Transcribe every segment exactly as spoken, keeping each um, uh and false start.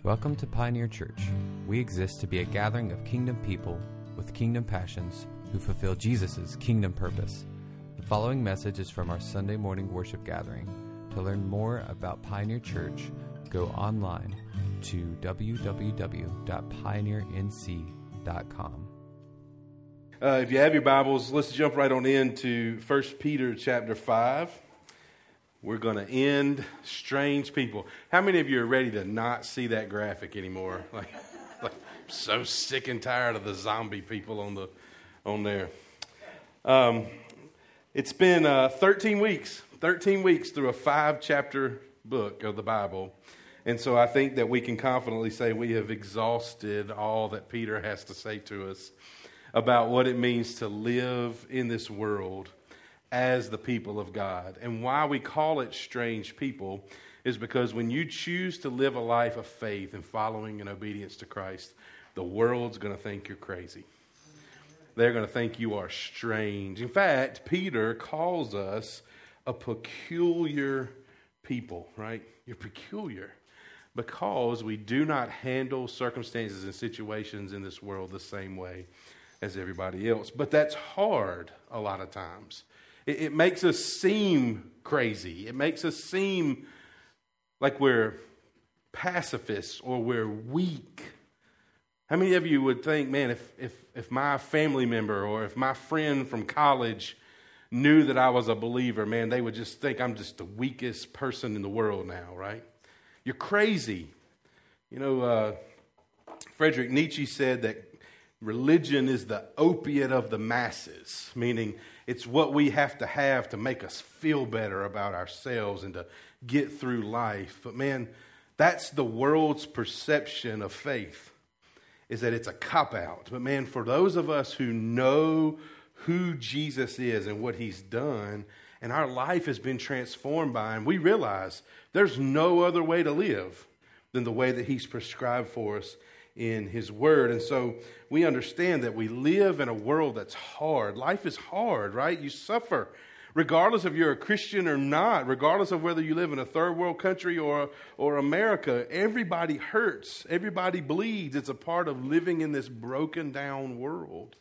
Welcome to Pioneer Church. We exist to be a gathering of kingdom people with kingdom passions who fulfill Jesus' kingdom purpose. The following message is from our Sunday morning worship gathering. To learn more about Pioneer Church, go online to w w w dot pioneer n c dot com. Uh, if you have your Bibles, let's jump right on into First Peter chapter five. We're going to end strange people. How many of you are ready to not see that graphic anymore? Like, like I'm so sick and tired of the zombie people on the on there. Um, it's been uh, thirteen weeks, thirteen weeks through a five-chapter book of the Bible. And so I think that we can confidently say we have exhausted all that Peter has to say to us about what it means to live in this world as the people of God. And why we call it strange people is because when you choose to live a life of faith and following and obedience to Christ, the world's going to think you're crazy. They're going to think you are strange. In fact, Peter calls us a peculiar people, right? You're peculiar because we do not handle circumstances and situations in this world the same way as everybody else. But that's hard a lot of times. It, it makes us seem crazy. It makes us seem like we're pacifists or we're weak. How many of you would think, man, if, if, if my family member or if my friend from college knew that I was a believer, man, they would just think I'm just the weakest person in the world now, right? You're crazy. You know, uh, Friedrich Nietzsche said that religion is the opiate of the masses, meaning it's what we have to have to make us feel better about ourselves and to get through life. But man, that's the world's perception of faith, is that it's a cop-out. But man, for those of us who know who Jesus is and what he's done, and our life has been transformed by him, we realize there's no other way to live than the way that he's prescribed for us in his word. And so we understand that we live in a world that's hard. Life is hard, right? You suffer regardless if you're a Christian or not, regardless of whether you live in a third world country or, or America. Everybody hurts. Everybody bleeds. It's a part of living in this broken down world.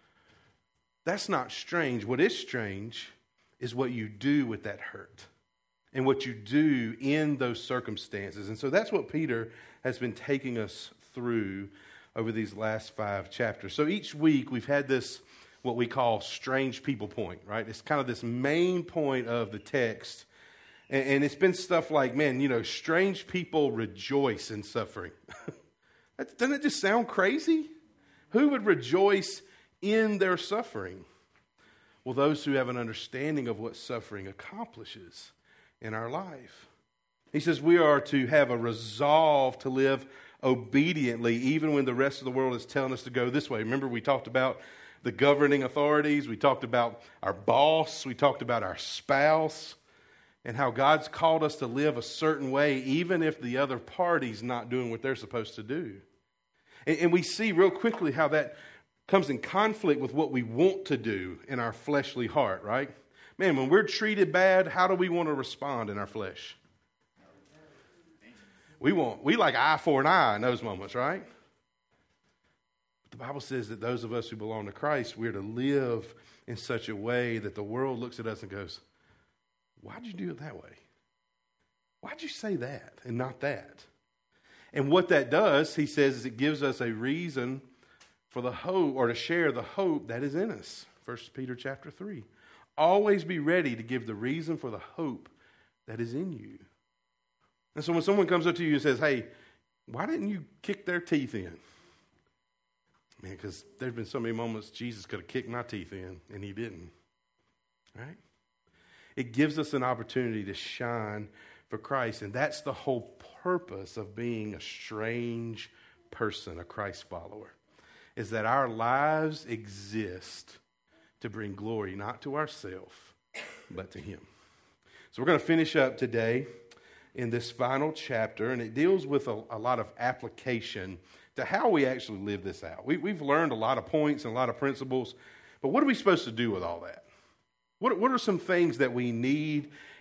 That's not strange. What is strange is what you do with that hurt and what you do in those circumstances. And so that's what Peter has been taking us through over these last five chapters. So each week we've had this, what we call strange people point, right? It's kind of this main point of the text. And, and it's been stuff like, man, you know, strange people rejoice in suffering. Doesn't it just sound crazy? Who would rejoice in their suffering? Well, those who have an understanding of what suffering accomplishes in our life. He says we are to have a resolve to live obediently, even when the rest of the world is telling us to go this way. Remember, we talked about the governing authorities. We talked about our boss. We talked about our spouse and how God's called us to live a certain way, even if the other party's not doing what they're supposed to do. And, and we see real quickly how that comes in conflict with what we want to do in our fleshly heart, right? Man, when we're treated bad, how do we want to respond in our flesh? We want, we like eye for an eye in those moments, right? But the Bible says that those of us who belong to Christ, we're to live in such a way that the world looks at us and goes, why'd you do it that way? Why'd you say that and not that? And what that does, he says, is it gives us a reason for the hope, or to share the hope that is in us. First Peter chapter three. Always be ready to give the reason for the hope that is in you. And so when someone comes up to you and says, hey, why didn't you kick their teeth in? Man, because there's been so many moments Jesus could have kicked my teeth in, and he didn't. Right? It gives us an opportunity to shine for Christ, and that's the whole purpose of being a strange person, a Christ follower, is that our lives exist to bring glory, not to ourselves, but to him. So we're going to finish up today in this final chapter, and it deals with a, a lot of application to how we actually live this out. We, we've learned a lot of points and a lot of principles, but what are we supposed to do with all that? What, what are some things that we need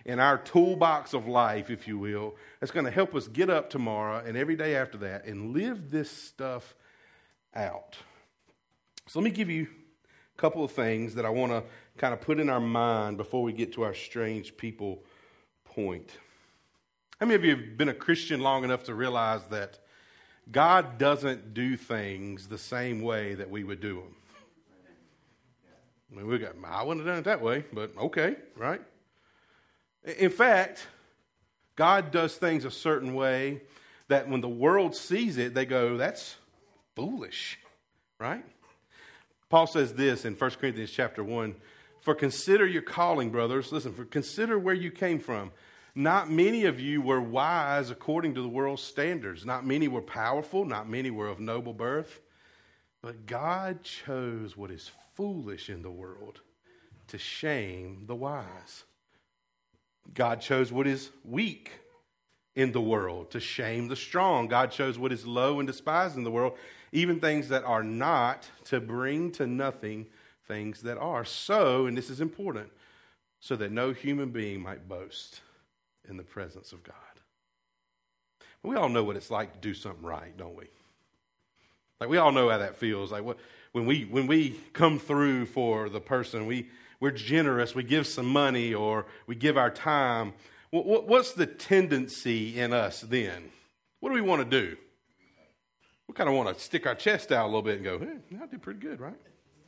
in our toolbox of life, if you will, that's going to help us get up tomorrow and every day after that and live this stuff out. So let me give you a couple of things that I want to kind of put in our mind before we get to our strange people point. How many of you have been a Christian long enough to realize that God doesn't do things the same way that we would do them? I mean, we got, I wouldn't have done it that way, but okay, right? In fact, God does things a certain way that when the world sees it, they go, that's foolish, right? Paul says this in First Corinthians chapter one, for consider your calling, brothers. Listen, for consider where you came from. Not many of you were wise according to the world's standards. Not many were powerful. Not many were of noble birth. But God chose what is foolish in the world to shame the wise. God chose what is weak in the world to shame the strong. God chose what is low and despised in the world, even things that are not, to bring to nothing things that are. So, and this is important, so that no human being might boast in the presence of God. We all know what it's like to do something right, don't we? Like, we all know how that feels. Like, what, when we when we come through for the person, we, we're generous, we give some money, or we give our time. What, what, what's the tendency in us then? What do we want to do? We kind of want to stick our chest out a little bit and go, hey, I did pretty good, right?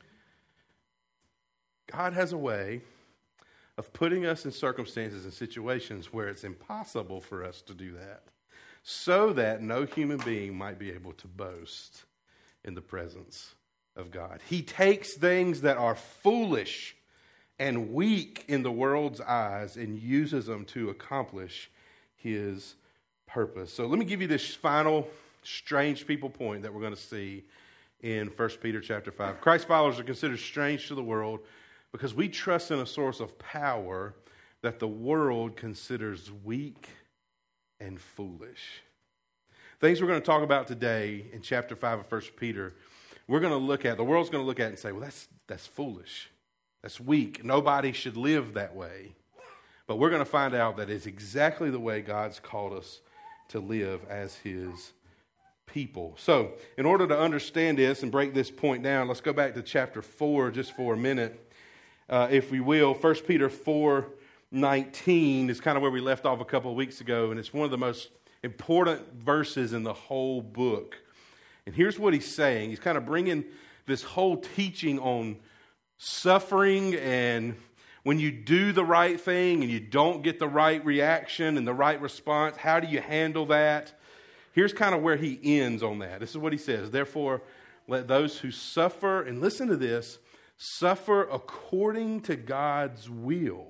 God has a way of putting us in circumstances and situations where it's impossible for us to do that, so that no human being might be able to boast in the presence of God. He takes things that are foolish and weak in the world's eyes and uses them to accomplish his purpose. So let me give you this final strange people point that we're going to see in First Peter chapter five. Christ followers are considered strange to the world because we trust in a source of power that the world considers weak and foolish. Things we're going to talk about today in chapter five of First Peter, we're going to look at, the world's going to look at and say, well, that's that's foolish. That's weak. Nobody should live that way. But we're going to find out that it's exactly the way God's called us to live as his people. So, in order to understand this and break this point down, let's go back to chapter four just for a minute. Uh, if we will, First Peter four nineteen is kind of where we left off a couple of weeks ago, and it's one of the most important verses in the whole book. And here's what he's saying. He's kind of bringing this whole teaching on suffering, and when you do the right thing and you don't get the right reaction and the right response, how do you handle that? Here's kind of where he ends on that. This is what he says. Therefore, let those who suffer, and listen to this, suffer according to God's will,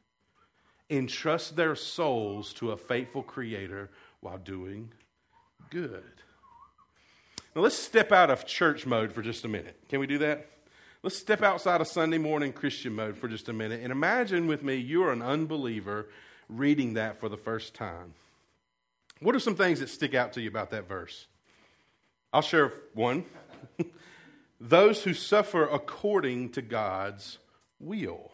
entrust their souls to a faithful Creator while doing good. Now let's step out of church mode for just a minute. Can we do that? Let's step outside of Sunday morning Christian mode for just a minute and imagine with me you're an unbeliever reading that for the first time. What are some things that stick out to you about that verse? I'll share one. Those who suffer according to God's will.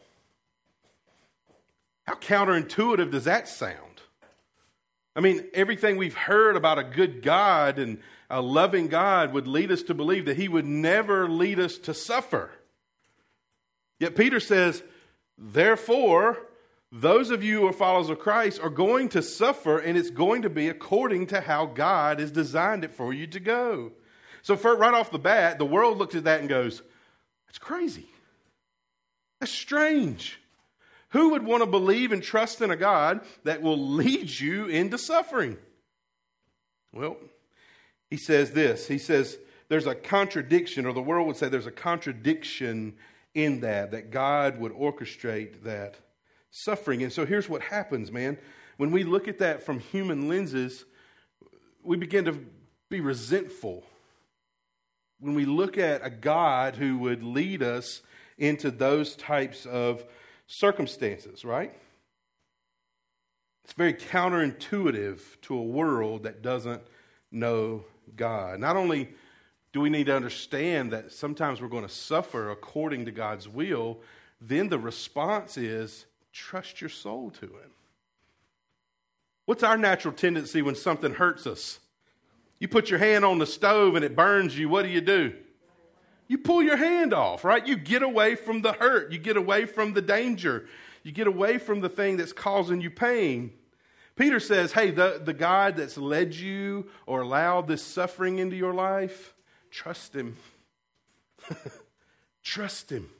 How counterintuitive does that sound? I mean, everything we've heard about a good God and a loving God would lead us to believe that he would never lead us to suffer. Yet Peter says, therefore, those of you who are followers of Christ are going to suffer, and it's going to be according to how God has designed it for you to go. So for, right off the bat, the world looks at that and goes, that's crazy. That's strange. Who would want to believe and trust in a God that will lead you into suffering? Well, he says this. He says there's a contradiction, or the world would say there's a contradiction in that, that God would orchestrate that suffering. And so here's what happens, man. When we look at that from human lenses, we begin to be resentful. When we look at a God who would lead us into those types of circumstances, right? It's very counterintuitive to a world that doesn't know God. Not only do we need to understand that sometimes we're going to suffer according to God's will, then the response is trust your soul to him. What's our natural tendency when something hurts us? You put your hand on the stove and it burns you. What do you do? You pull your hand off, right? You get away from the hurt. You get away from the danger. You get away from the thing that's causing you pain. Peter says, hey, the, the God that's led you or allowed this suffering into your life, trust him. Trust him.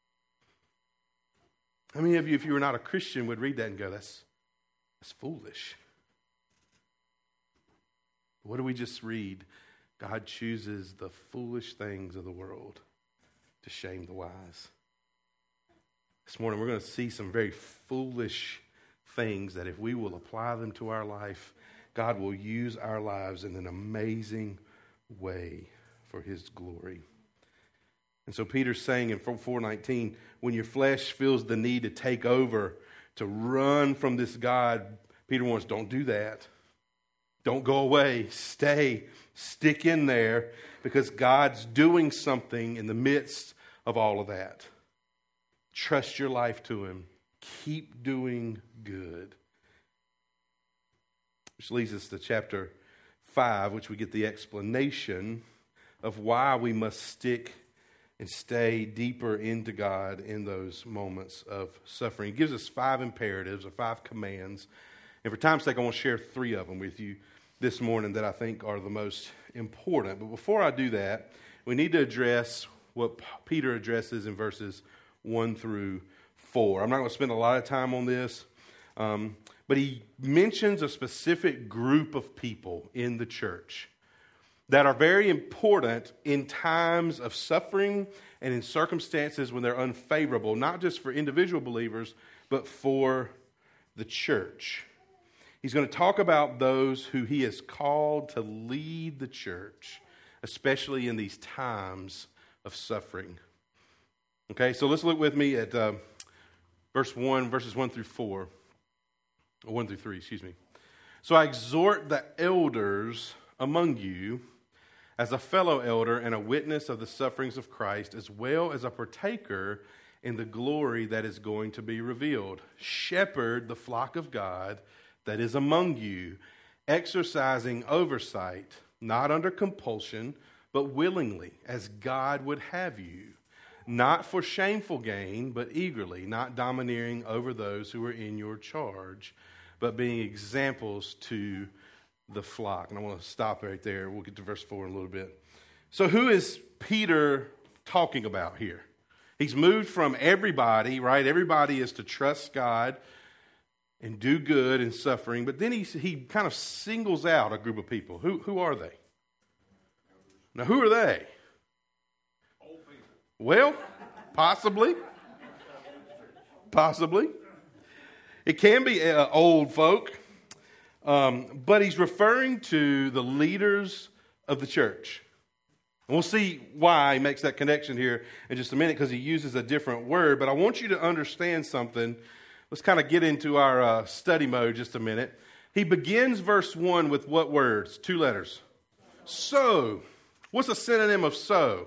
How many of you, if you were not a Christian, would read that and go, that's, that's foolish? What do we just read? God chooses the foolish things of the world to shame the wise. This morning we're going to see some very foolish things that if we will apply them to our life, God will use our lives in an amazing way for his glory. And so Peter's saying in four nineteen, when your flesh feels the need to take over, to run from this God, Peter wants, don't do that. Don't go away. Stay. Stick in there because God's doing something in the midst of all of that. Trust your life to him. Keep doing good. Which leads us to chapter five, which we get the explanation of why we must stick and stay deeper into God in those moments of suffering. He gives us five imperatives or five commands. And for time's sake, I want to share three of them with you this morning that I think are the most important. But before I do that, we need to address what Peter addresses in verses one through four. I'm not going to spend a lot of time on this, um, but he mentions a specific group of people in the church that are very important in times of suffering and in circumstances when they're unfavorable, not just for individual believers, but for the church. He's going to talk about those who he has called to lead the church, especially in these times of suffering. Okay, so let's look with me at uh, verse one, verses one through four, or one through three, excuse me. So I exhort the elders among you, as a fellow elder and a witness of the sufferings of Christ, as well as a partaker in the glory that is going to be revealed. Shepherd the flock of God that is among you, exercising oversight, not under compulsion, but willingly, as God would have you, not for shameful gain, but eagerly, not domineering over those who are in your charge, but being examples to the flock. And I want to stop right there. We'll get to verse four in a little bit. So who is Peter talking about here? He's moved from everybody, right? Everybody is to trust God and do good in suffering. But then he, he kind of singles out a group of people. Who, who are they? Now, who are they? Old people. Well, possibly. Possibly. It can be uh, old folk. Um, but he's referring to the leaders of the church. And we'll see why he makes that connection here in just a minute, because he uses a different word. But I want you to understand something. Let's kind of get into our uh, study mode just a minute. He begins verse one with what words? Two letters. So. What's a synonym of so?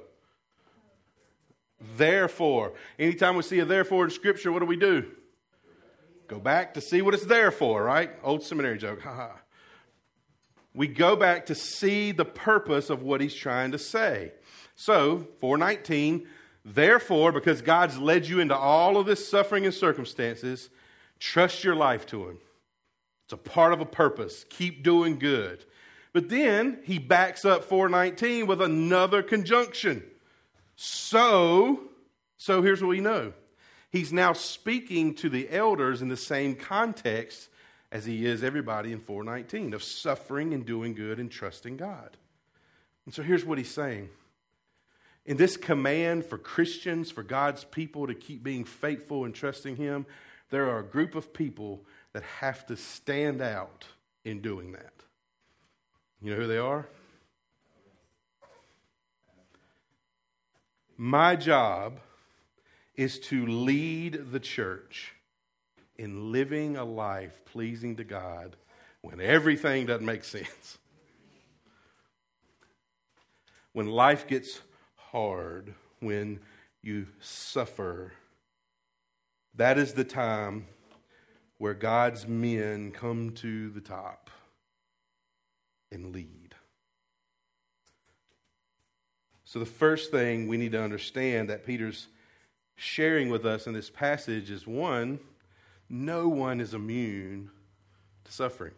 Therefore. Anytime we see a therefore in Scripture, what do we do? Go back to see what it's there for, right? Old seminary joke. Ha ha. We go back to see the purpose of what he's trying to say. So, four nineteen, therefore, because God's led you into all of this suffering and circumstances, trust your life to him. It's a part of a purpose. Keep doing good. But then he backs up four nineteen with another conjunction. So, so here's what we know. He's now speaking to the elders in the same context as he is everybody in four nineteen, of suffering and doing good and trusting God. And so here's what he's saying. In this command for Christians, for God's people to keep being faithful and trusting him, there are a group of people that have to stand out in doing that. You know who they are? My job is to lead the church in living a life pleasing to God when everything doesn't make sense. When life gets hard, when you suffer, that is the time where God's men come to the top and lead. So the first thing we need to understand that Peter's sharing with us in this passage is, one, no one is immune to suffering.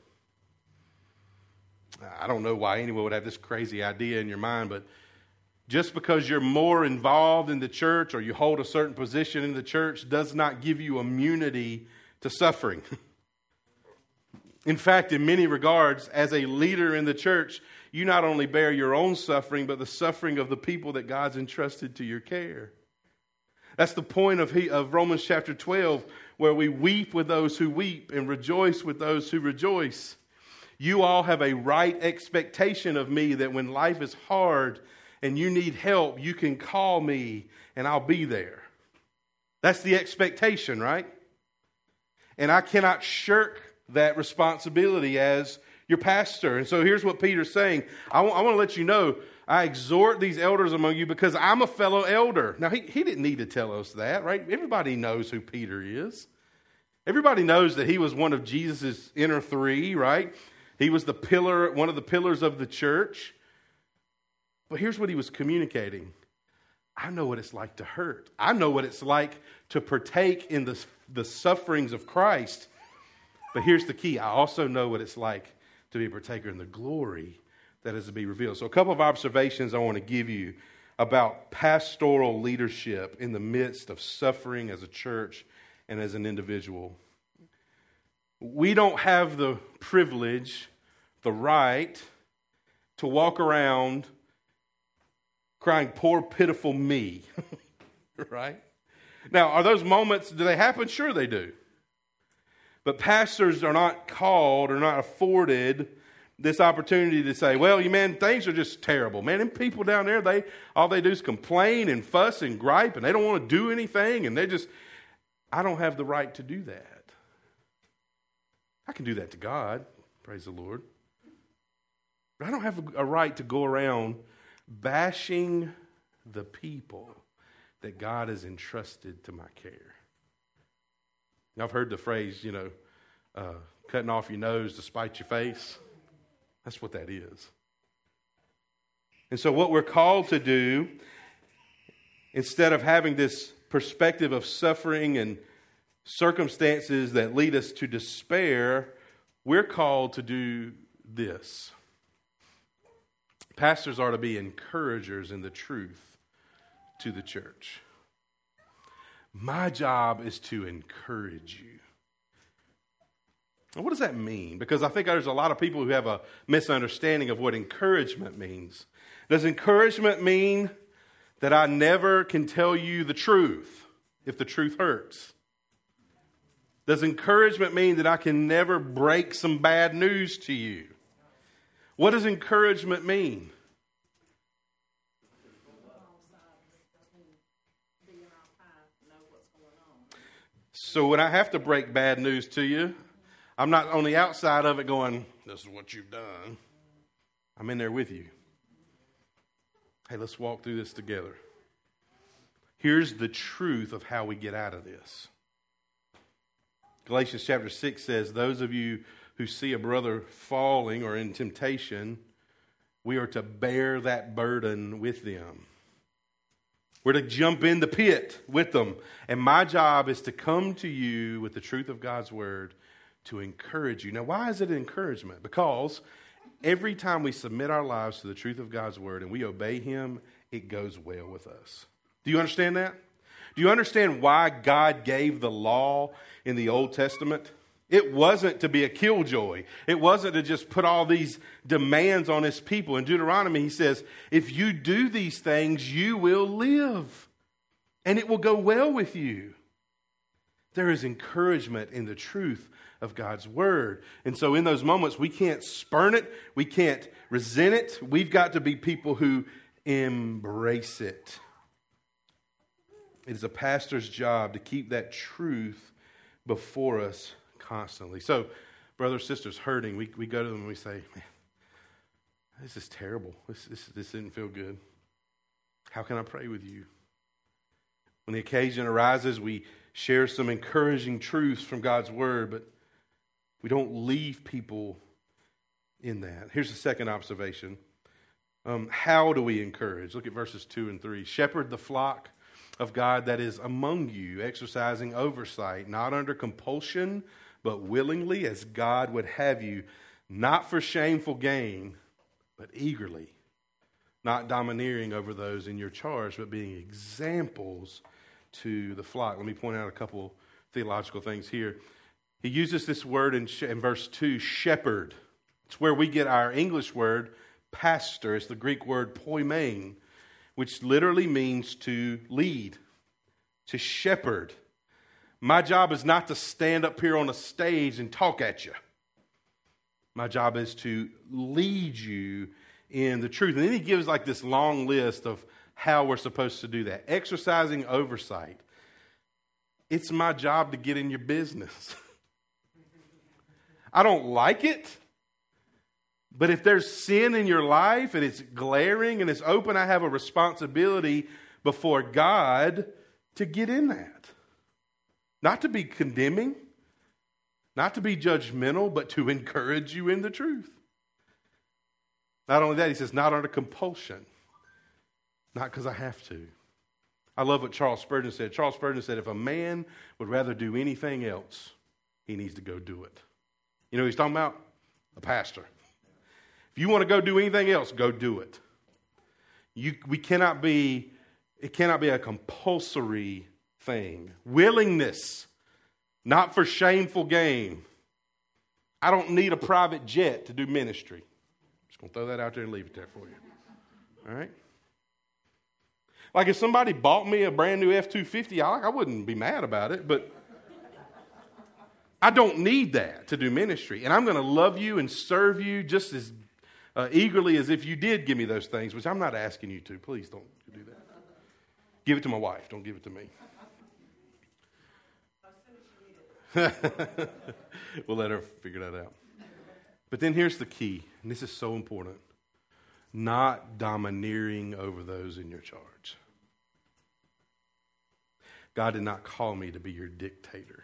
I don't know why anyone would have this crazy idea in your mind, but just because you're more involved in the church or you hold a certain position in the church does not give you immunity to suffering. In fact, in many regards, as a leader in the church, you not only bear your own suffering, but the suffering of the people that God's entrusted to your care. That's the point of, he, of Romans chapter twelve, where we weep with those who weep and rejoice with those who rejoice. You all have a right expectation of me that when life is hard and you need help, you can call me and I'll be there. That's the expectation, right? And I cannot shirk that responsibility as your pastor. And so here's what Peter's saying. I, w- I want to let you know, I exhort these elders among you because I'm a fellow elder. Now, he, he didn't need to tell us that, right? Everybody knows who Peter is. Everybody knows that he was one of Jesus' inner three, right? He was the pillar, one of the pillars of the church. But here's what he was communicating. I know what it's like to hurt. I know what it's like to partake in the, the sufferings of Christ. But here's the key. I also know what it's like to be a partaker in the glory that is to be revealed. So a couple of observations I want to give you about pastoral leadership in the midst of suffering as a church and as an individual. We don't have the privilege, the right, to walk around crying, poor, pitiful me. Right? Now, are those moments, do they happen? Sure they do. But pastors are not called or not afforded this opportunity to say, well, you man, things are just terrible. Man, them people down there, they all they do is complain and fuss and gripe, and they don't want to do anything, and they just, I don't have the right to do that. I can do that to God, praise the Lord. But I don't have a right to go around bashing the people that God has entrusted to my care. Now, I've heard the phrase, you know, uh, cutting off your nose to spite your face. That's what that is. And so what we're called to do, instead of having this perspective of suffering and circumstances that lead us to despair, we're called to do this. Pastors are to be encouragers in the truth to the church. My job is to encourage you. And what does that mean? Because I think there's a lot of people who have a misunderstanding of what encouragement means. Does encouragement mean that I never can tell you the truth if the truth hurts? Does encouragement mean that I can never break some bad news to you? What does encouragement mean? So when I have to break bad news to you, I'm not on the outside of it going, this is what you've done. I'm in there with you. Hey, let's walk through this together. Here's the truth of how we get out of this. Galatians chapter six says, those of you who see a brother falling or in temptation, we are to bear that burden with them. We're to jump in the pit with them. And my job is to come to you with the truth of God's word to encourage you. Now, why is it encouragement? Because every time we submit our lives to the truth of God's word and we obey him, it goes well with us. Do you understand that? Do you understand why God gave the law in the Old Testament? It wasn't to be a killjoy. It wasn't to just put all these demands on his people. In Deuteronomy, he says, if you do these things, you will live, and it will go well with you. There is encouragement in the truth of God's word. And so in those moments, we can't spurn it. We can't resent it. We've got to be people who embrace it. It is a pastor's job to keep that truth before us constantly. So, brothers, sisters hurting, we, we go to them and we say, man, this is terrible. This, this, this didn't feel good. How can I pray with you? When the occasion arises, we share some encouraging truths from God's Word, but we don't leave people in that. Here's the second observation. Um, how do we encourage? Look at verses two and three. Shepherd the flock of God that is among you, exercising oversight, not under compulsion, but willingly, as God would have you, not for shameful gain, but eagerly, not domineering over those in your charge, but being examples to the flock. Let me point out a couple theological things here. He uses this word in, in verse two, shepherd. It's where we get our English word pastor. It's the Greek word poimen, which literally means to lead, to shepherd. My job is not to stand up here on a stage and talk at you. My job is to lead you in the truth. And then he gives like this long list of how we're supposed to do that. Exercising oversight. It's my job to get in your business. I don't like it. But if there's sin in your life and it's glaring and it's open, I have a responsibility before God to get in that. Not to be condemning, not to be judgmental, but to encourage you in the truth. Not only that, he says, not under compulsion. Not because I have to. I love what Charles Spurgeon said. Charles Spurgeon said, if a man would rather do anything else, he needs to go do it. You know who he's talking about? A pastor. If you want to go do anything else, go do it. You, we cannot be, it cannot be a compulsory thing. Willingness, not for shameful gain. I don't need a private jet to do ministry. Just going to throw that out there and leave it there for you. All right? Like if somebody bought me a brand new F two fifty, I, I wouldn't be mad about it, but I don't need that to do ministry. And I'm going to love you and serve you just as uh, eagerly as if you did give me those things, which I'm not asking you to. Please don't do that. Give it to my wife. Don't give it to me. We'll let her figure that out. But then here's the key, and this is so important. Not domineering over those in your charge. God did not call me to be your dictator.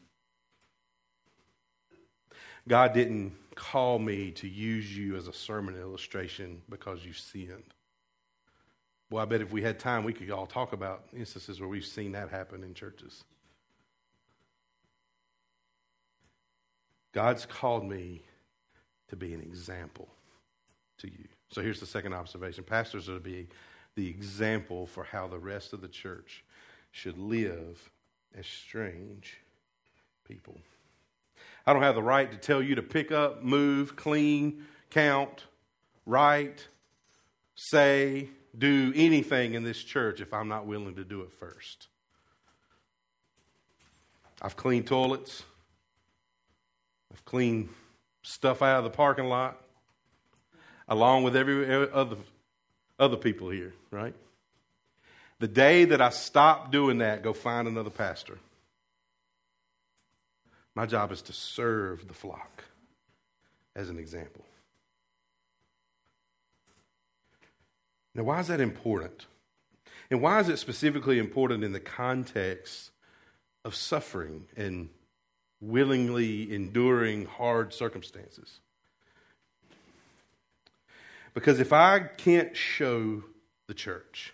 God didn't call me to use you as a sermon illustration because you sinned. Well, I bet if we had time, we could all talk about instances where we've seen that happen in churches. God's called me to be an example to you. So here's the second observation. Pastors are to be the example for how the rest of the church should live as strange people. I don't have the right to tell you to pick up, move, clean, count, write, say, do anything in this church if I'm not willing to do it first. I've cleaned toilets. I've cleaned stuff out of the parking lot, along with every other other people here, right? The day that I stop doing that, go find another pastor. My job is to serve the flock as an example. Now, why is that important? And why is it specifically important in the context of suffering and willingly enduring hard circumstances? Because if I can't show the church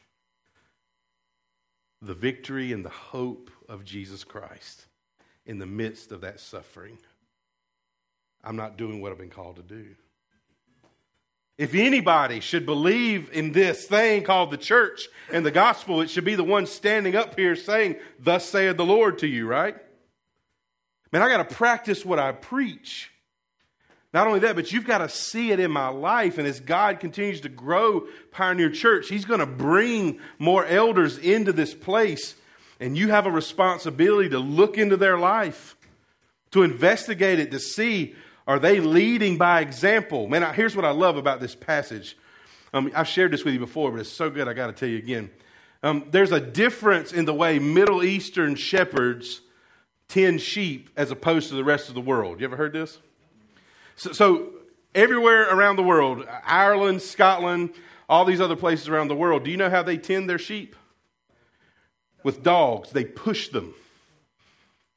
the victory and the hope of Jesus Christ in the midst of that suffering, I'm not doing what I've been called to do. If anybody should believe in this thing called the church and the gospel, it should be the one standing up here saying, "Thus saith the Lord" to you, right? Man, I got to practice what I preach. Not only that, but you've got to see it in my life. And as God continues to grow Pioneer Church, He's going to bring more elders into this place. And you have a responsibility to look into their life, to investigate it, to see, are they leading by example? Man, I, here's what I love about this passage. Um, I've shared this with you before, but it's so good I got to tell you again. Um, there's a difference in the way Middle Eastern shepherds tend sheep as opposed to the rest of the world. You ever heard this? So, so everywhere around the world, Ireland, Scotland, all these other places around the world, do you know how they tend their sheep? With dogs. They push them.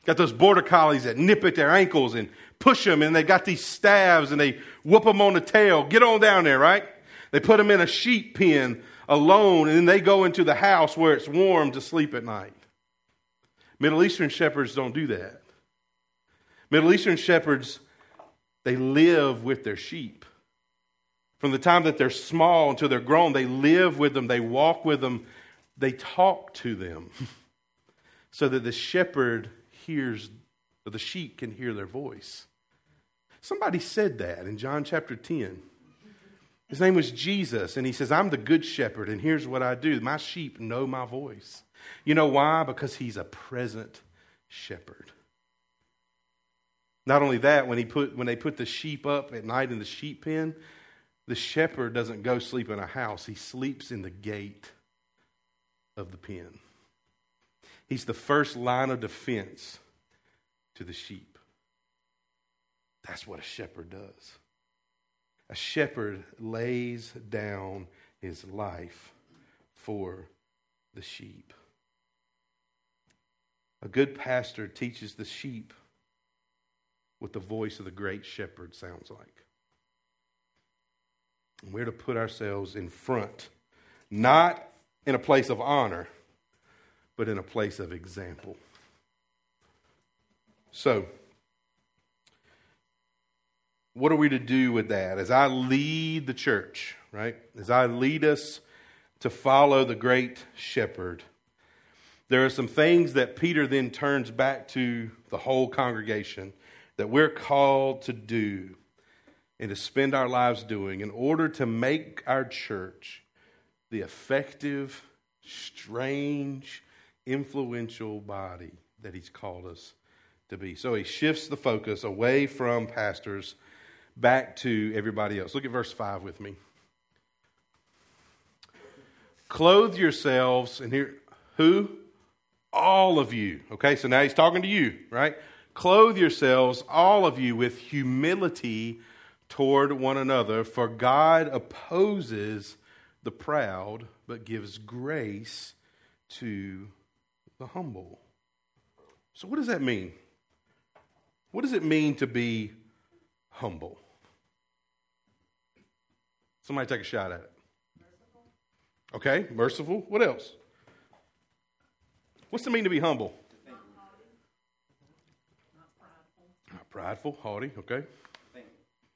Got those border collies that nip at their ankles and push them, and they got these staves, and they whoop them on the tail. Get on down there, right? They put them in a sheep pen alone, and then they go into the house where it's warm to sleep at night. Middle Eastern shepherds don't do that. Middle Eastern shepherds, they live with their sheep. From the time that they're small until they're grown, they live with them, they walk with them, they talk to them so that the shepherd hears, or the sheep can hear their voice. Somebody said that in John chapter ten. His name was Jesus, and he says, I'm the good shepherd, and here's what I do. My sheep know my voice. You know why? Because he's a present shepherd. Not only that, when he put when they put the sheep up at night in the sheep pen, the shepherd doesn't go sleep in a house. He sleeps in the gate of the pen. He's the first line of defense to the sheep. That's what a shepherd does. A shepherd lays down his life for the sheep. A good pastor teaches the sheep what the voice of the great shepherd sounds like. And we're to put ourselves in front, not in a place of honor, but in a place of example. So, what are we to do with that? As I lead the church, right? As I lead us to follow the great shepherd, there are some things that Peter then turns back to the whole congregation that we're called to do and to spend our lives doing in order to make our church the effective, strange, influential body that he's called us to be. So he shifts the focus away from pastors back to everybody else. Look at verse five with me. Clothe yourselves, and here, who? All of you. Okay, so now he's talking to you, right? Clothe yourselves, all of you, with humility toward one another, for God opposes the proud, but gives grace to the humble. So what does that mean? What does it mean to be humble? Somebody take a shot at it. Okay, merciful. What else? What's it mean to be humble? Not prideful. Not prideful, haughty, okay. Think.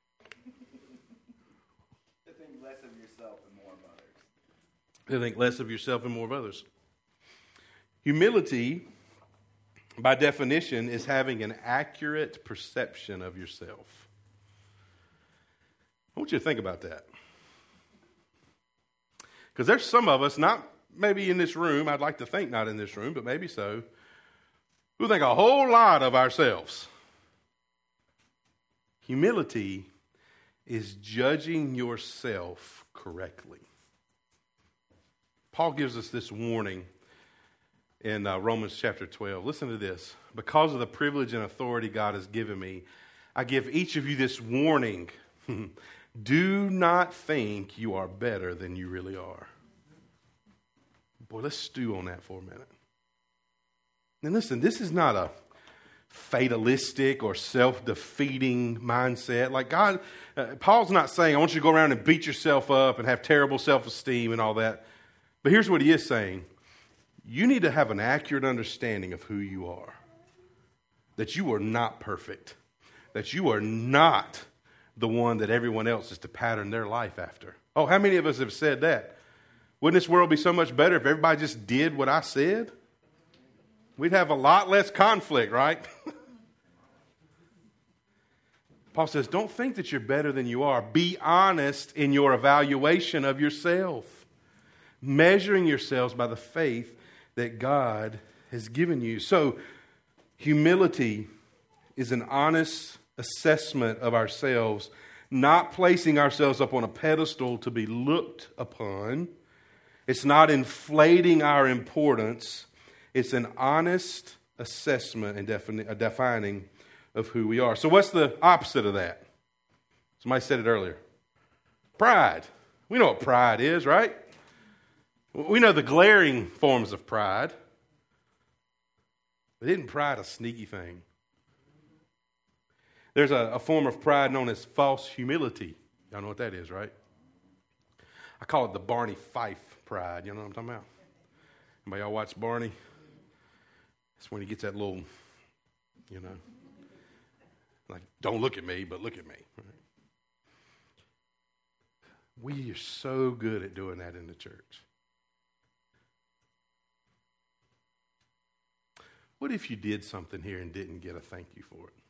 To think less of yourself and more of others. To think less of yourself and more of others. Humility, by definition, is having an accurate perception of yourself. I want you to think about that. Because there's some of us, not maybe in this room, I'd like to think not in this room, but maybe so, who think a whole lot of ourselves. Humility is judging yourself correctly. Paul gives us this warning in uh, Romans chapter twelve. Listen to this. Because of the privilege and authority God has given me, I give each of you this warning. Do not think you are better than you really are. Boy, let's stew on that for a minute. And listen, this is not a fatalistic or self-defeating mindset. Like God, uh, Paul's not saying, I want you to go around and beat yourself up and have terrible self-esteem and all that. But here's what he is saying. You need to have an accurate understanding of who you are. That you are not perfect. That you are not the one that everyone else is to pattern their life after. Oh, how many of us have said that? Wouldn't this world be so much better if everybody just did what I said? We'd have a lot less conflict, right? Paul says, don't think that you're better than you are. Be honest in your evaluation of yourself. Measuring yourselves by the faith that God has given you. So, humility is an honest assessment of ourselves, not placing ourselves up on a pedestal to be looked upon. It's not inflating our importance. It's an honest assessment and defini- a defining of who we are. So what's the opposite of that? Somebody said it earlier. Pride. We know what pride is, right? We know the glaring forms of pride. But isn't pride a sneaky thing? There's a, a form of pride known as false humility. Y'all know what that is, right? I call it the Barney Fife pride. You know what I'm talking about? Anybody y'all watch Barney? It's when he gets that little, you know, like, don't look at me, but look at me. Right? We are so good at doing that in the church. What if you did something here and didn't get a thank you for it?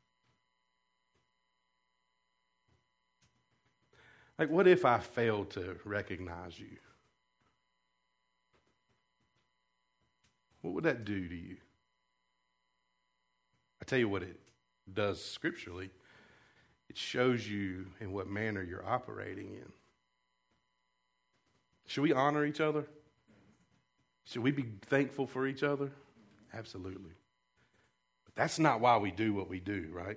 Like, what if I failed to recognize you? What would that do to you? I tell you what it does scripturally. It shows you in what manner you're operating in. Should we honor each other? Should we be thankful for each other? Absolutely. But that's not why we do what we do, right?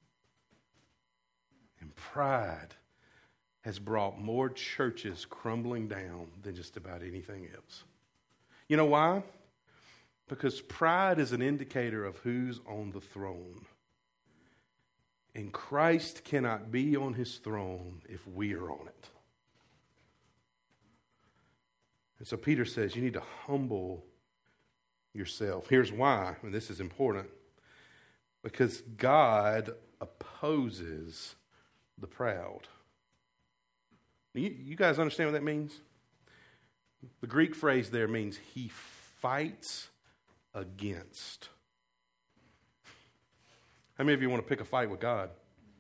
And pride has brought more churches crumbling down than just about anything else. You know why? Because pride is an indicator of who's on the throne. And Christ cannot be on his throne if we are on it. And so Peter says you need to humble yourself. Here's why, and this is important. Because God opposes the proud. You, you guys understand what that means? The Greek phrase there means he fights against. How many of you want to pick a fight with God?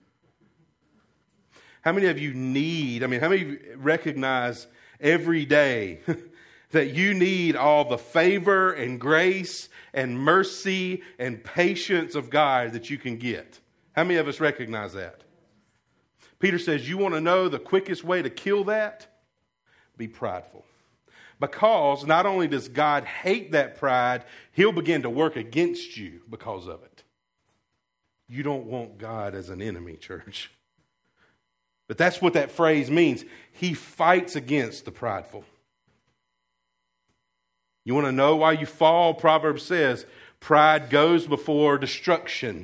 How many of you need, I mean, how many of you recognize every day that you need all the favor and grace and mercy and patience of God that you can get? How many of us recognize that? Peter says, you want to know the quickest way to kill that? Be prideful. Because not only does God hate that pride, he'll begin to work against you because of it. You don't want God as an enemy, church. But that's what that phrase means. He fights against the prideful. You want to know why you fall? Proverbs says, pride goes before destruction.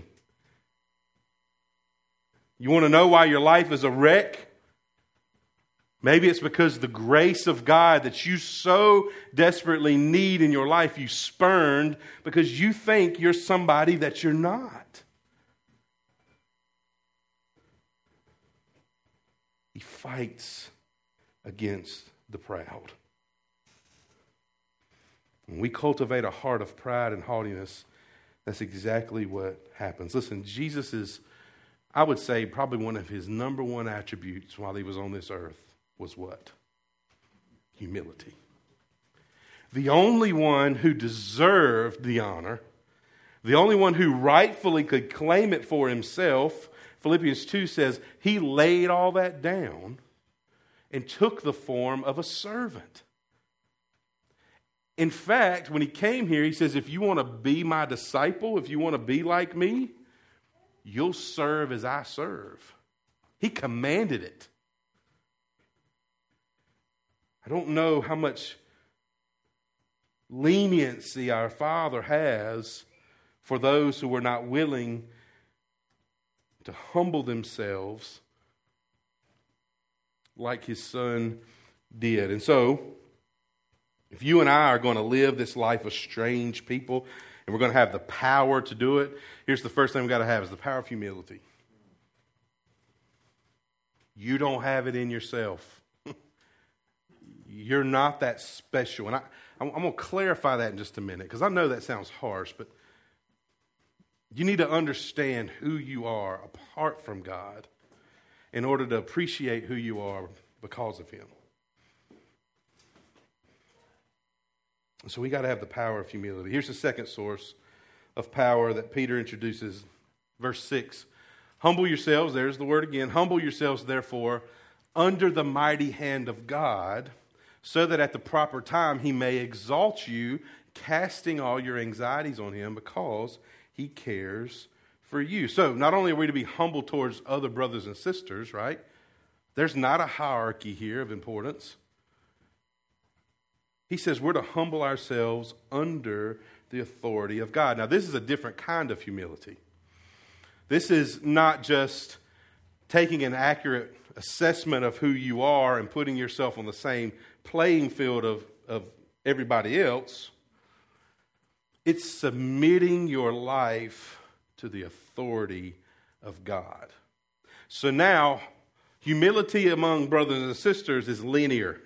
You want to know why your life is a wreck? Maybe it's because the grace of God that you so desperately need in your life, you spurned because you think you're somebody that you're not. He fights against the proud. When we cultivate a heart of pride and haughtiness, that's exactly what happens. Listen, Jesus is, I would say, probably one of his number one attributes while he was on this earth was what? Humility. The only one who deserved the honor, the only one who rightfully could claim it for himself, Philippians two says, he laid all that down and took the form of a servant. In fact, when he came here, he says, if you want to be my disciple, if you want to be like me, you'll serve as I serve. He commanded it. I don't know how much leniency our Father has for those who are not willing to humble themselves like his Son did. And so, if you and I are going to live this life of strange people, and we're going to have the power to do it, here's the first thing we've got to have is the power of humility. You don't have it in yourself. You're not that special. And I, I'm going to clarify that in just a minute, because I know that sounds harsh, but you need to understand who you are apart from God in order to appreciate who you are because of him. So we got to have the power of humility. Here's the second source of power that Peter introduces. Verse six. Humble yourselves, there's the word again. Humble yourselves, therefore, under the mighty hand of God, so that at the proper time he may exalt you, casting all your anxieties on him because he cares for you. So not only are we to be humble towards other brothers and sisters, right? There's not a hierarchy here of importance. He says we're to humble ourselves under the authority of God. Now, this is a different kind of humility. This is not just taking an accurate assessment of who you are and putting yourself on the same playing field of, of everybody else. It's submitting your life to the authority of God. So now, humility among brothers and sisters is linear.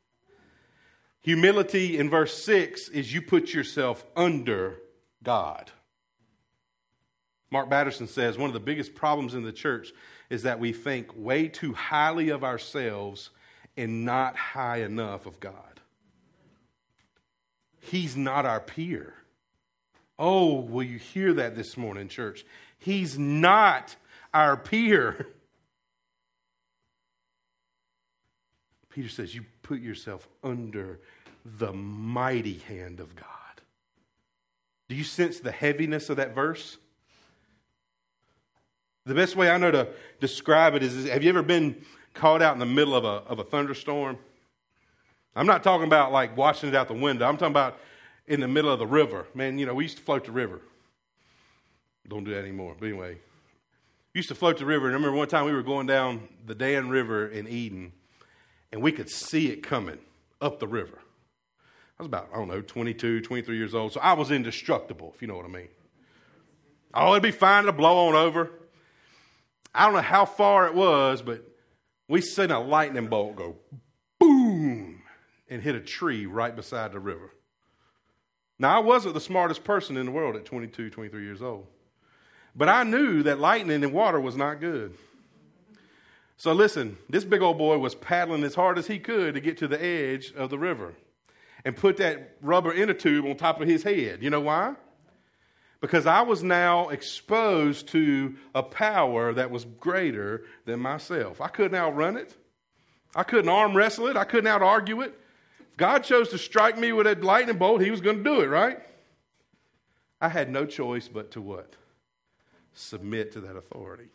Humility in verse six is you put yourself under God. Mark Batterson says one of the biggest problems in the church is that we think way too highly of ourselves and not high enough of God. He's not our peer. Oh, will you hear that this morning, church? He's not our peer. Peter says you put yourself under the mighty hand of God. Do you sense the heaviness of that verse? The best way I know to describe it is, is have you ever been caught out in the middle of a, of a thunderstorm? I'm not talking about like watching it out the window. I'm talking about in the middle of the river. Man, you know, we used to float the river. Don't do that anymore. But anyway, we used to float the river. And I remember one time we were going down the Dan River in Eden, and we could see it coming up the river. I was about, I don't know, twenty-two, twenty-three years old. So I was indestructible, if you know what I mean. Oh, it'd be fine to blow on over. I don't know how far it was, but we seen a lightning bolt go boom and hit a tree right beside the river. Now, I wasn't the smartest person in the world at twenty-two, twenty-three years old. But I knew that lightning in water was not good. So listen, this big old boy was paddling as hard as he could to get to the edge of the river and put that rubber inner tube on top of his head. You know why? Because I was now exposed to a power that was greater than myself. I couldn't outrun it. I couldn't arm wrestle it. I couldn't out-argue it. If God chose to strike me with a lightning bolt, he was going to do it, right? I had no choice but to what? Submit to that authority.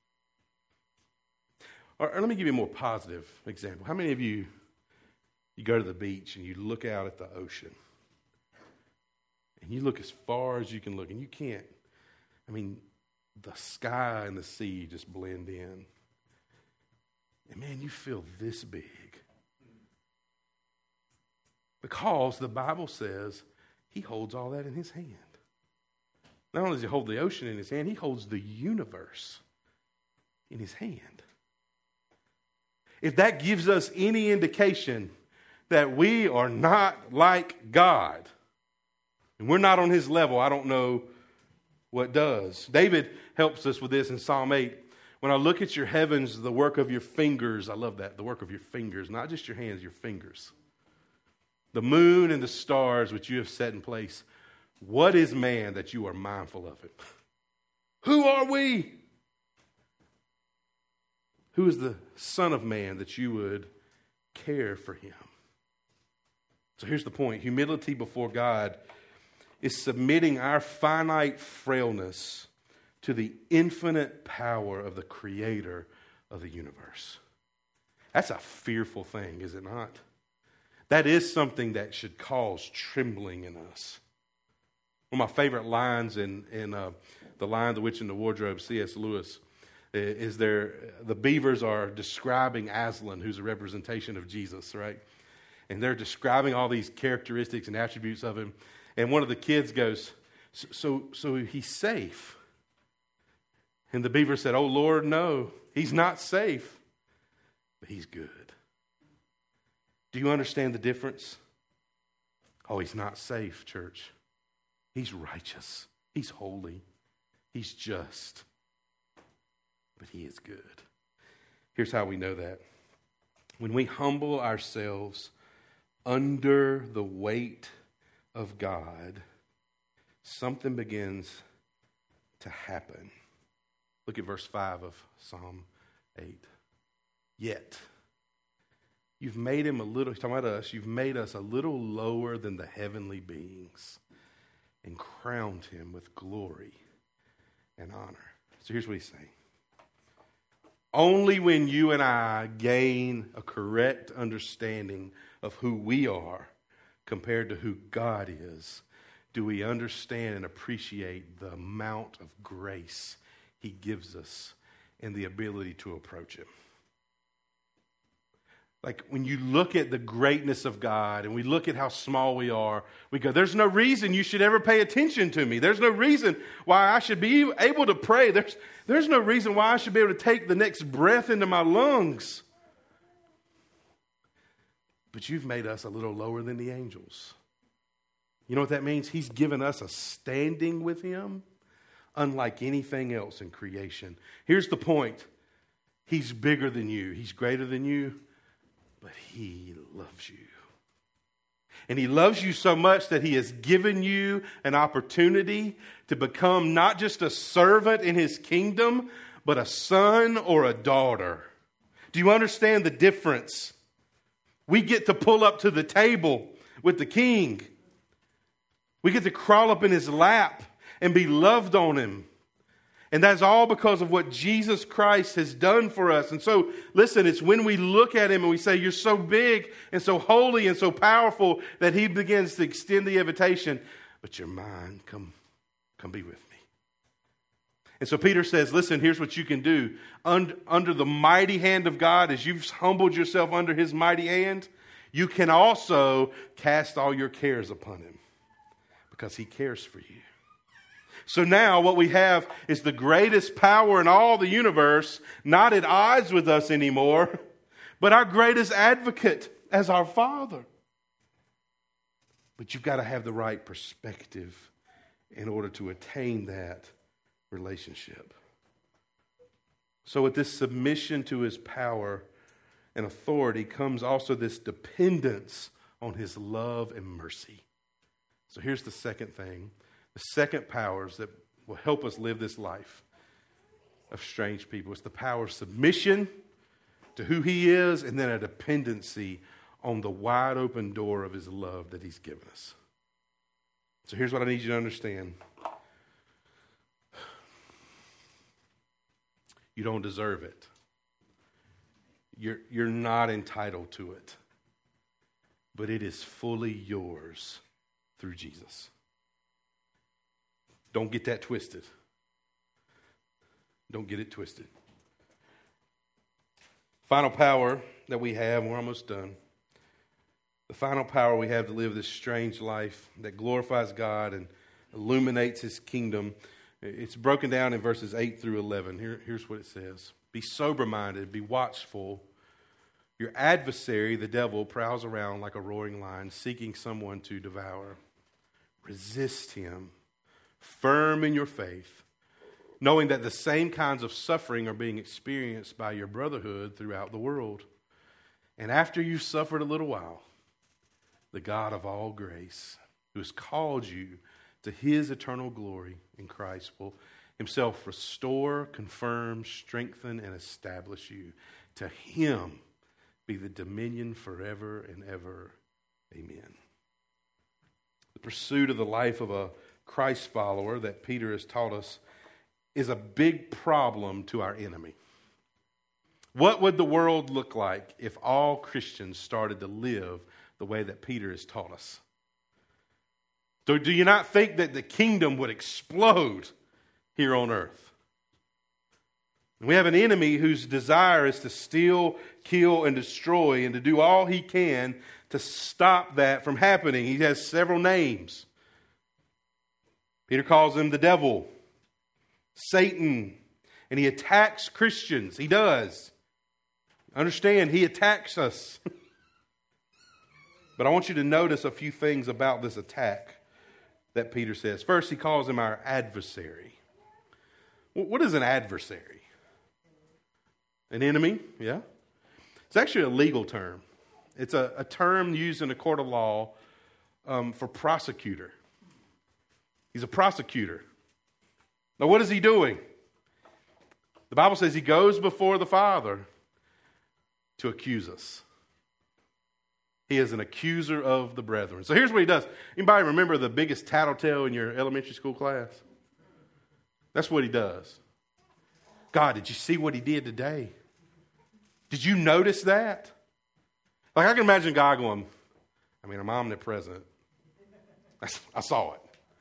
Or, or let me give you a more positive example. How many of you, you go to the beach and you look out at the ocean? And you look as far as you can look, and you can't. I mean, the sky and the sea just blend in. And man, you feel this big. Because the Bible says he holds all that in his hand. Not only does he hold the ocean in his hand, he holds the universe in his hand. If that gives us any indication that we are not like God, and we're not on his level, I don't know what does. David helps us with this in Psalm eight. When I look at your heavens, the work of your fingers, I love that, the work of your fingers, not just your hands, your fingers. The moon and the stars which you have set in place. What is man that you are mindful of it? Who are we? Who is the Son of Man that you would care for him? So here's the point. Humility before God is submitting our finite frailness to the infinite power of the Creator of the universe. That's a fearful thing, is it not? That is something that should cause trembling in us. One of my favorite lines in, in uh, The Lion, the Witch, and the Wardrobe, C S Lewis, is there, the beavers are describing Aslan, who's a representation of Jesus, right? And they're describing all these characteristics and attributes of him. And one of the kids goes, so, so, so he's safe. And the beaver said, oh, Lord, no, he's not safe, but he's good. Do you understand the difference? Oh, he's not safe, church. He's righteous. He's holy. He's just. But he is good. Here's how we know that. When we humble ourselves under the weight of God, something begins to happen. Look at verse five of Psalm eight. Yet, you've made him a little, he's talking about us, you've made us a little lower than the heavenly beings and crowned him with glory and honor. So here's what he's saying. Only when you and I gain a correct understanding of who we are compared to who God is, do we understand and appreciate the amount of grace he gives us and the ability to approach him. Like when you look at the greatness of God and we look at how small we are, we go, there's no reason you should ever pay attention to me. There's no reason why I should be able to pray. There's, there's no reason why I should be able to take the next breath into my lungs. But you've made us a little lower than the angels. You know what that means? He's given us a standing with him unlike anything else in creation. Here's the point. He's bigger than you. He's greater than you. But he loves you. And he loves you so much that he has given you an opportunity to become not just a servant in his kingdom, but a son or a daughter. Do you understand the difference? We get to pull up to the table with the king. We get to crawl up in his lap and be loved on him. And that's all because of what Jesus Christ has done for us. And so, listen, it's when we look at him and we say, you're so big and so holy and so powerful, that he begins to extend the invitation. But you're mine. Come, come be with me. And so Peter says, listen, here's what you can do. Under, under the mighty hand of God, as you've humbled yourself under his mighty hand, you can also cast all your cares upon him because he cares for you. So now what we have is the greatest power in all the universe, not at odds with us anymore, but our greatest advocate as our Father. But you've got to have the right perspective in order to attain that relationship. So with this submission to his power and authority comes also this dependence on his love and mercy. So here's the second thing. The second powers that will help us live this life of strange people. It's the power of submission to who he is, and then a dependency on the wide open door of his love that he's given us. So here's what I need you to understand. You don't deserve it. You're, you're not entitled to it. But it is fully yours through Jesus. Don't get that twisted. Don't get it twisted. Final power that we have, and we're almost done. The final power we have to live this strange life that glorifies God and illuminates his kingdom. It's broken down in verses eight through eleven. Here, here's what it says. Be sober-minded, be watchful. Your adversary, the devil, prowls around like a roaring lion, seeking someone to devour. Resist him. Firm in your faith, knowing that the same kinds of suffering are being experienced by your brotherhood throughout the world. And after you've suffered a little while, the God of all grace, who has called you to his eternal glory in Christ, will himself restore, confirm, strengthen, and establish you. To him be the dominion forever and ever. Amen. The pursuit of the life of a Christ follower that Peter has taught us is a big problem to our enemy. What would the world look like if all Christians started to live the way that Peter has taught us? So do you not think that the kingdom would explode here on earth? We have an enemy whose desire is to steal, kill, and destroy, and to do all he can to stop that from happening. He has several names. Peter calls him the devil, Satan, and he attacks Christians. He does. Understand, he attacks us. But I want you to notice a few things about this attack that Peter says. First, he calls him our adversary. What is an adversary? An enemy, yeah? It's actually a legal term. It's a, a term used in a court of law um, for prosecutor. He's a prosecutor. Now, what is he doing? The Bible says he goes before the Father to accuse us. He is an accuser of the brethren. So here's what he does. Anybody remember the biggest tattletale in your elementary school class? That's what he does. God, did you see what he did today? Did you notice that? Like I can imagine God going, I mean, I'm omnipresent. I, I saw it.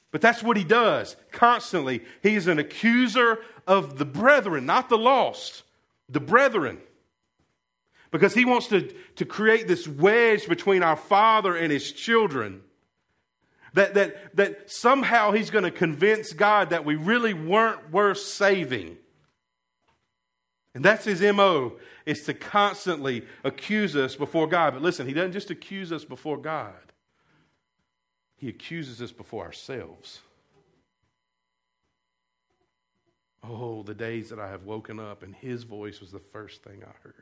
But that's what he does constantly. He is an accuser of the brethren, not the lost, the brethren. Because he wants to, to create this wedge between our Father and his children. That, that, that somehow he's going to convince God that we really weren't worth saving. And that's his M O, is to constantly accuse us before God. But listen, he doesn't just accuse us before God. He accuses us before ourselves. Oh, the days that I have woken up and his voice was the first thing I heard.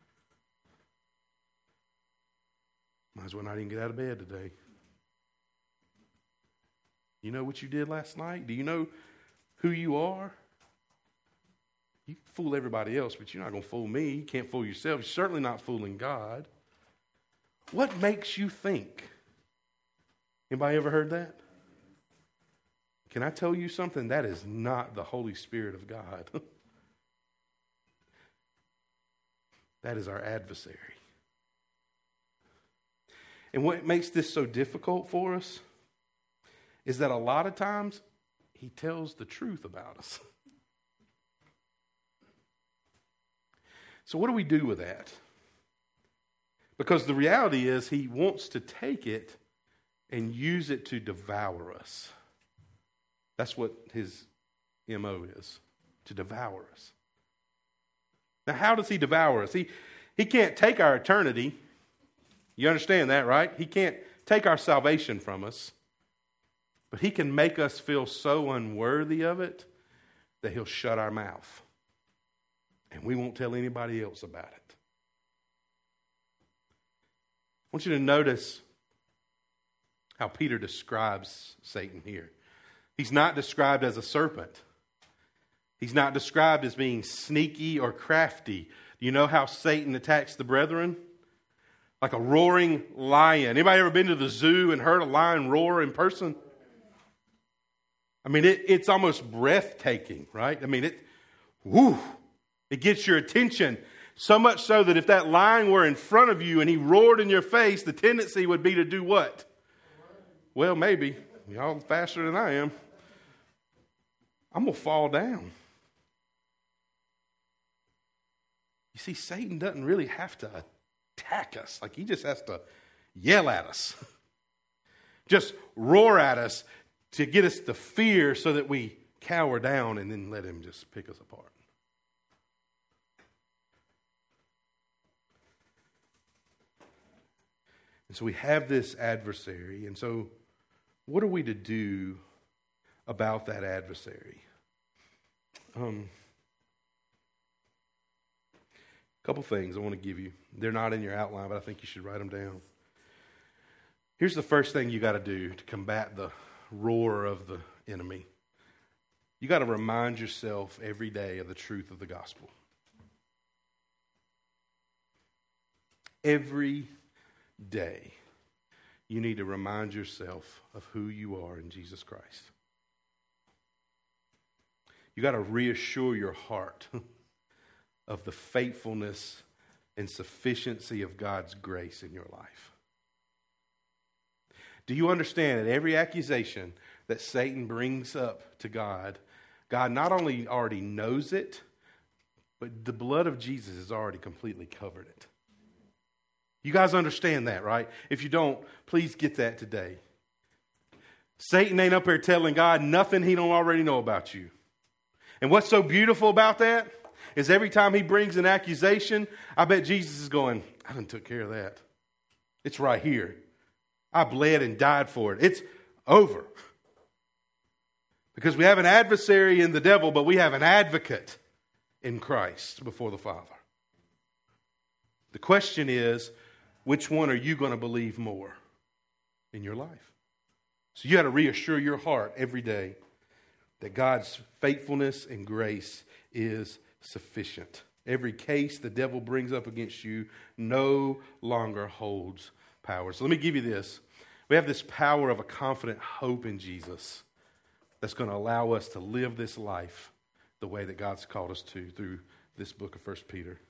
Might as well not even get out of bed today. You know what you did last night? Do you know who you are? You can fool everybody else, but you're not going to fool me. You can't fool yourself. You're certainly not fooling God. What makes you think? Anybody ever heard that? Can I tell you something? That is not the Holy Spirit of God. That is our adversary. And what makes this so difficult for us is that a lot of times he tells the truth about us. So what do we do with that? Because the reality is he wants to take it and use it to devour us. That's what his M O is, to devour us. Now, how does he devour us? He, he can't take our eternity. You understand that, right? He can't take our salvation from us. But he can make us feel so unworthy of it that he'll shut our mouth. And we won't tell anybody else about it. I want you to notice how Peter describes Satan here. He's not described as a serpent. He's not described as being sneaky or crafty. You know how Satan attacks the brethren? Like a roaring lion. Anybody ever been to the zoo and heard a lion roar in person? I mean, it, it's almost breathtaking, right? I mean, it, whoo, it gets your attention. So much so that if that lion were in front of you and he roared in your face, the tendency would be to do what? Well, maybe. Y'all faster than I am. I'm going to fall down. You see, Satan doesn't really have to attack us. Like, he just has to yell at us. Just roar at us to get us to fear so that we cower down and then let him just pick us apart. And so we have this adversary. And so what are we to do about that adversary? Um, a couple things I want to give you. They're not in your outline, but I think you should write them down. Here's the first thing you got to do to combat the roar of the enemy. You got to remind yourself every day of the truth of the gospel. Every day, you need to remind yourself of who you are in Jesus Christ. You got to reassure your heart of the faithfulness and sufficiency of God's grace in your life. Do you understand that every accusation that Satan brings up to God, God not only already knows it, but the blood of Jesus has already completely covered it. You guys understand that, right? If you don't, please get that today. Satan ain't up here telling God nothing he don't already know about you. And what's so beautiful about that is every time he brings an accusation, I bet Jesus is going, I done took care of that. It's right here. I bled and died for it. It's over. Because we have an adversary in the devil, but we have an advocate in Christ before the Father. The question is, which one are you going to believe more in your life? So you got to reassure your heart every day that God's faithfulness and grace is sufficient. Every case the devil brings up against you no longer holds power. So let me give you this. We have this power of a confident hope in Jesus that's going to allow us to live this life the way that God's called us to through this book of First Peter.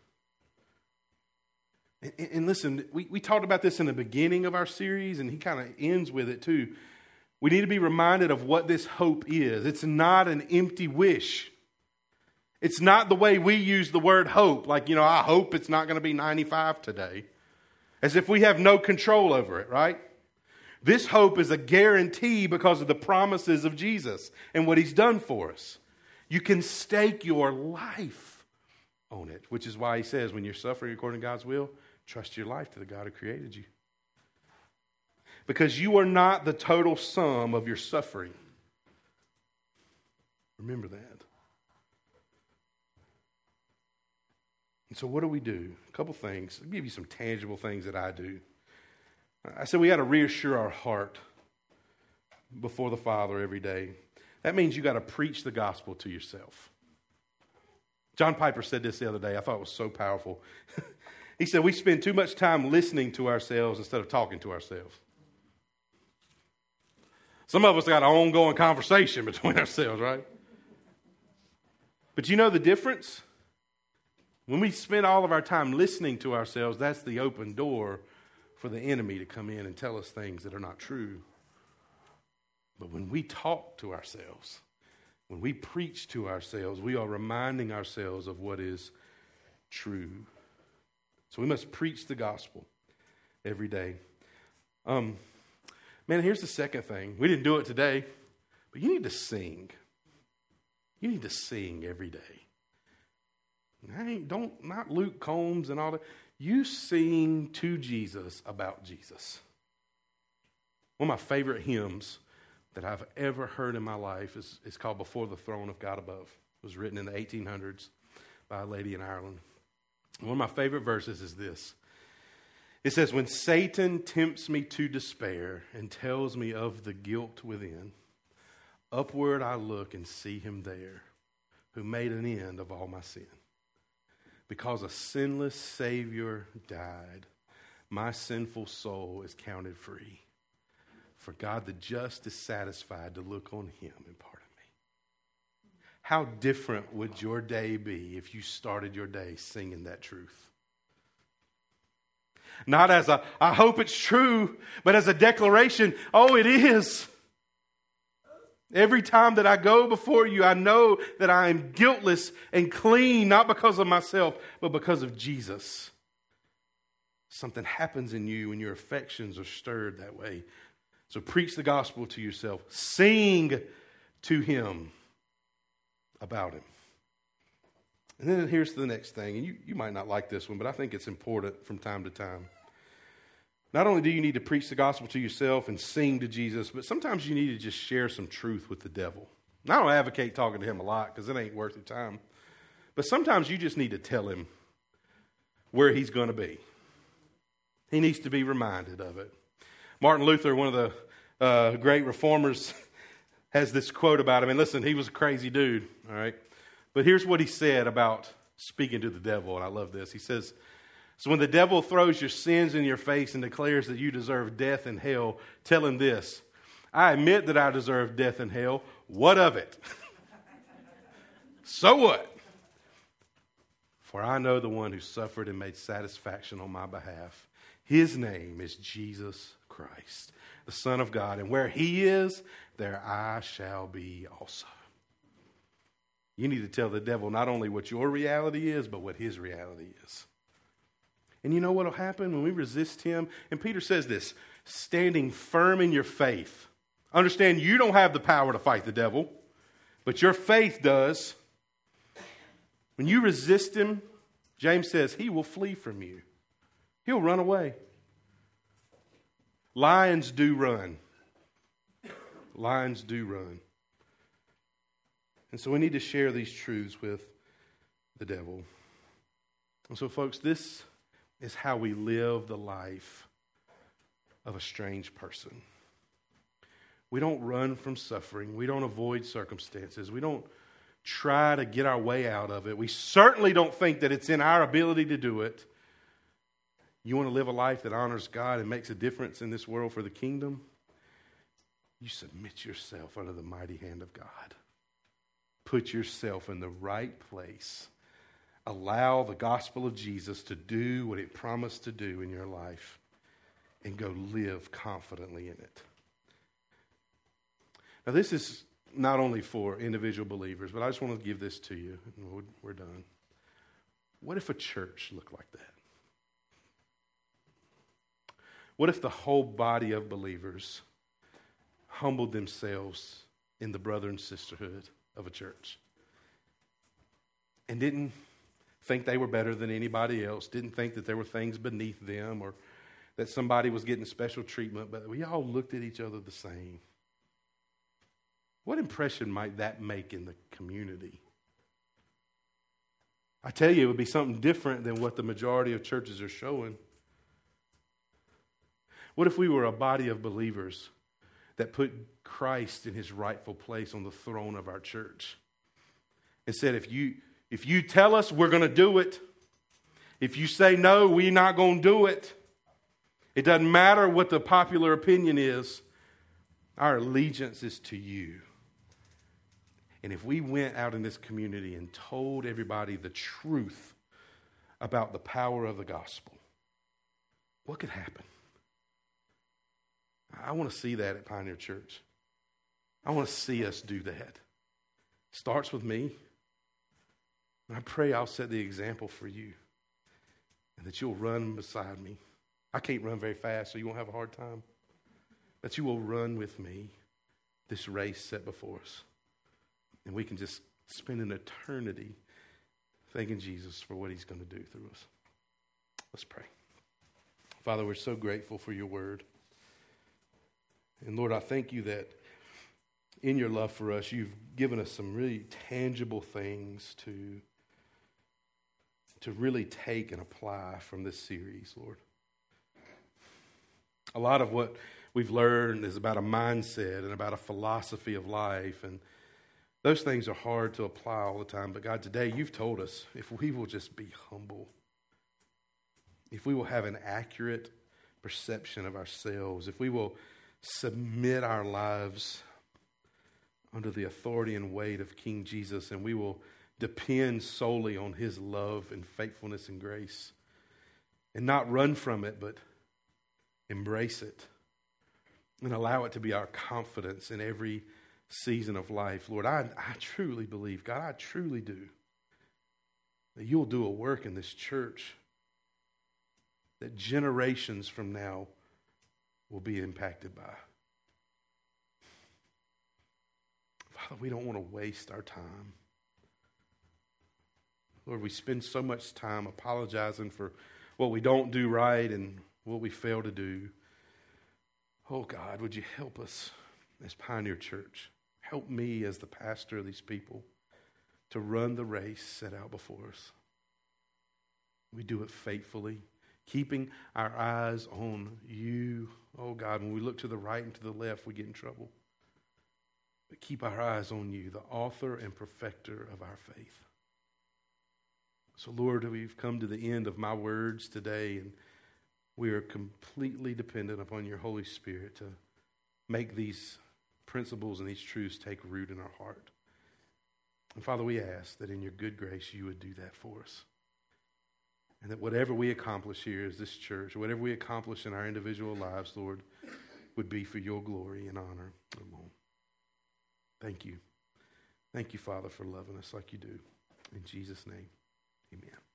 And, and listen, we, we talked about this in the beginning of our series, and he kind of ends with it too. We need to be reminded of what this hope is. It's not an empty wish. It's not the way we use the word hope. Like, you know, I hope it's not going to be ninety-five today. As if we have no control over it, right? This hope is a guarantee because of the promises of Jesus and what He's done for us. You can stake your life on it, which is why He says when you're suffering according to God's will, trust your life to the God who created you. Because you are not the total sum of your suffering. Remember that. And so what do we do? A couple things. I'll give you some tangible things that I do. I said we got to reassure our heart before the Father every day. That means you got to preach the gospel to yourself. John Piper said this the other day. I thought it was so powerful. He said we spend too much time listening to ourselves instead of talking to ourselves. Some of us got an ongoing conversation between ourselves, right? But you know the difference? When we spend all of our time listening to ourselves, that's the open door for the enemy to come in and tell us things that are not true. But when we talk to ourselves, when we preach to ourselves, we are reminding ourselves of what is true. So we must preach the gospel every day. Um, man, here's the second thing. We didn't do it today, but you need to sing. You need to sing every day. I ain't, don't, not Luke Combs and all that. You sing to Jesus about Jesus. One of my favorite hymns that I've ever heard in my life is, is called Before the Throne of God Above. It was written in the eighteen hundreds by a lady in Ireland. One of my favorite verses is this. It says, when Satan tempts me to despair and tells me of the guilt within, upward I look and see him there who made an end of all my sin. Because a sinless Savior died, my sinful soul is counted free. For God the just is satisfied to look on him and pardon me. How different would your day be if you started your day singing that truth? Not as a, I hope it's true, but as a declaration, oh, it is. Every time that I go before you, I know that I am guiltless and clean, not because of myself, but because of Jesus. Something happens in you when your affections are stirred that way. So preach the gospel to yourself. Sing to him about him. And then here's the next thing, and you, you might not like this one, but I think it's important from time to time. Not only do you need to preach the gospel to yourself and sing to Jesus, but sometimes you need to just share some truth with the devil. And I don't advocate talking to him a lot because it ain't worth your time. But sometimes you just need to tell him where he's going to be. He needs to be reminded of it. Martin Luther, one of the uh, great reformers, has this quote about him. And listen, he was a crazy dude, all right? But here's what he said about speaking to the devil, and I love this. He says, so when the devil throws your sins in your face and declares that you deserve death and hell, tell him this, I admit that I deserve death and hell. What of it? So what? For I know the one who suffered and made satisfaction on my behalf. His name is Jesus Christ, the Son of God. And where he is, there I shall be also. You need to tell the devil not only what your reality is, but what his reality is. And you know what will happen when we resist him? And Peter says this, standing firm in your faith. Understand you don't have the power to fight the devil, but your faith does. When you resist him, James says he will flee from you. He'll run away. Lions do run. Lions do run. And so we need to share these truths with the devil. And so, folks, this is how we live the life of a strange person. We don't run from suffering. We don't avoid circumstances. We don't try to get our way out of it. We certainly don't think that it's in our ability to do it. You want to live a life that honors God and makes a difference in this world for the kingdom? You submit yourself under the mighty hand of God. Put yourself in the right place. Allow the gospel of Jesus to do what it promised to do in your life and go live confidently in it. Now, this is not only for individual believers, but I just want to give this to you, and we're, we're done. What if a church looked like that? What if the whole body of believers humbled themselves in the brother and sisterhood of a church and didn't think they were better than anybody else, didn't think that there were things beneath them or that somebody was getting special treatment, but we all looked at each other the same? What impression might that make in the community? I tell you, it would be something different than what the majority of churches are showing. What if we were a body of believers that put Christ in his rightful place on the throne of our church and said, if you, if you tell us, we're going to do it. If you say no, we're not going to do it. It doesn't matter what the popular opinion is. Our allegiance is to you. And if we went out in this community and told everybody the truth about the power of the gospel, what could happen? I want to see that at Pioneer Church. I want to see us do that. Starts with me. And I pray I'll set the example for you and that you'll run beside me. I can't run very fast, so you won't have a hard time. But you will run with me this race set before us. And we can just spend an eternity thanking Jesus for what he's going to do through us. Let's pray. Father, we're so grateful for your word. And Lord, I thank you that in your love for us, you've given us some really tangible things to, to really take and apply from this series, Lord. A lot of what we've learned is about a mindset and about a philosophy of life, and those things are hard to apply all the time. But God, today you've told us if we will just be humble, if we will have an accurate perception of ourselves, if we will submit our lives under the authority and weight of King Jesus, and we will depend solely on his love and faithfulness and grace, and not run from it, but embrace it and allow it to be our confidence in every season of life. Lord, I, I truly believe, God, I truly do, that you'll do a work in this church that generations from now will be impacted by. Father, we don't want to waste our time. Lord, we spend so much time apologizing for what we don't do right and what we fail to do. Oh God, would you help us as Pioneer Church? Help me as the pastor of these people to run the race set out before us. We do it faithfully, keeping our eyes on you. Oh God, when we look to the right and to the left, we get in trouble. But keep our eyes on you, the author and perfecter of our faith. So Lord, we've come to the end of my words today, and we are completely dependent upon your Holy Spirit to make these principles and these truths take root in our heart. And Father, we ask that in your good grace you would do that for us. And that whatever we accomplish here as this church, or whatever we accomplish in our individual lives, Lord, would be for your glory and honor alone. Thank you. Thank you, Father, for loving us like you do. In Jesus' name, amen.